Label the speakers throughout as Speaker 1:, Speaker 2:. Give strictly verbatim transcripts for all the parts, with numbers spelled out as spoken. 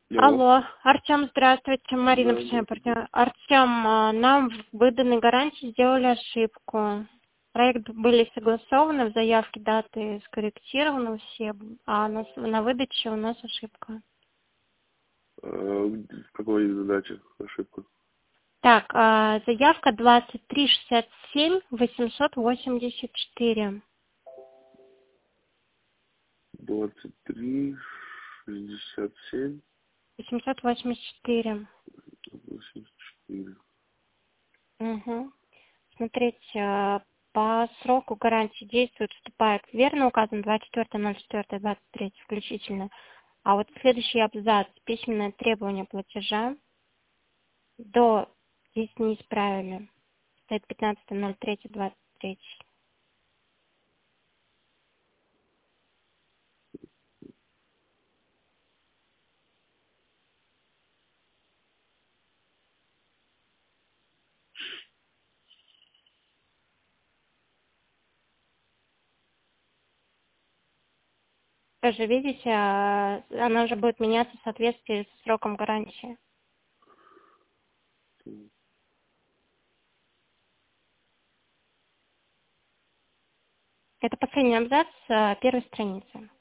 Speaker 1: Алло.
Speaker 2: Алло, Артем, здравствуйте, Марина,
Speaker 1: Да,
Speaker 2: постоянный
Speaker 1: здравствуйте.
Speaker 2: партнер. Артем, а, нам в выданной гарантии сделали ошибку. Проект были согласованы, в заявке даты скорректированы все, а на, с- на выдаче у нас ошибка.
Speaker 1: А, в какой задаче ошибка?
Speaker 2: Так, а, заявка двадцать три шестьдесят семь восемьсот восемьдесят четыре.
Speaker 1: двадцать три шестьдесят семь
Speaker 2: восемьсот восемьдесят четыре.
Speaker 1: восемьдесят четыре.
Speaker 2: Угу. Смотрите, а, по сроку гарантии действует, вступает верно указан двадцать четвёртое ноль четвёртое двадцать третье включительно. А вот следующий абзац, письменное требование платежа, до здесь не исправили. Стоит пятнадцатое ноль третье двадцать третье. Тоже видите, а, она уже будет меняться в соответствии с сроком гарантии. Это последний абзац а, первой страницы.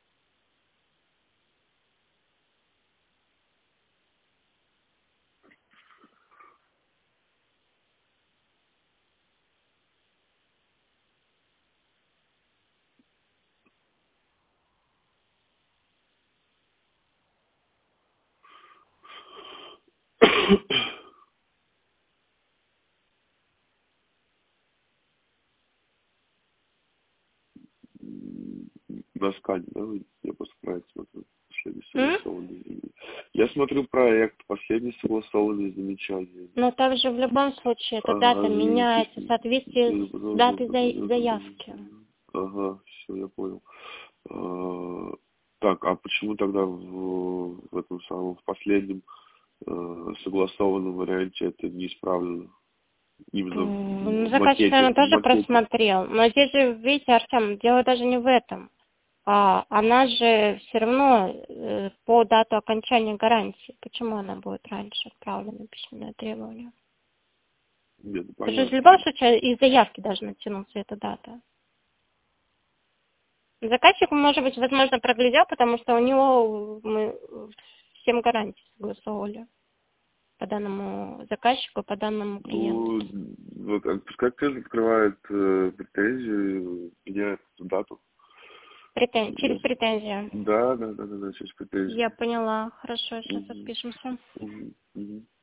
Speaker 1: На скане, да? вы- Я просто проект смотрю. Последний
Speaker 2: М?
Speaker 1: согласованный. Я смотрю проект, последний согласованный замечание.
Speaker 2: Но также в любом случае эта
Speaker 1: Ага,
Speaker 2: дата меняется в
Speaker 1: извините.
Speaker 2: соответствии с датой за- заявки.
Speaker 1: Ага, все, я понял. А, так, а почему тогда в, в этом самом, в последнем э, согласованном варианте это не исправлено? Именно
Speaker 2: М,
Speaker 1: в,
Speaker 2: Ну,
Speaker 1: в
Speaker 2: заказчик,
Speaker 1: макете,
Speaker 2: наверное,
Speaker 1: в
Speaker 2: тоже
Speaker 1: макете.
Speaker 2: просмотрел. Но здесь же, видите, Артем, дело даже не в этом. А, она же все равно э, по дату окончания гарантии. Почему она будет раньше отправлена письменное требование?
Speaker 1: Нет, ну,
Speaker 2: Это же в
Speaker 1: понятно.
Speaker 2: любом случае из заявки должна тянуться эта дата. Заказчик, может быть, возможно, проглядел, потому что у него мы всем гарантии согласовывали по данному заказчику, по данному клиенту.
Speaker 1: Ну, вот, а пускай клиент открывает э, претензию, меняет эту дату.
Speaker 2: Претен-
Speaker 1: Я-
Speaker 2: Через претензию.
Speaker 1: Да, да, да, да, да, через претензию.
Speaker 2: Я поняла. Хорошо, сейчас
Speaker 1: Мгм.
Speaker 2: отпишемся.
Speaker 1: Мгм. Мгм.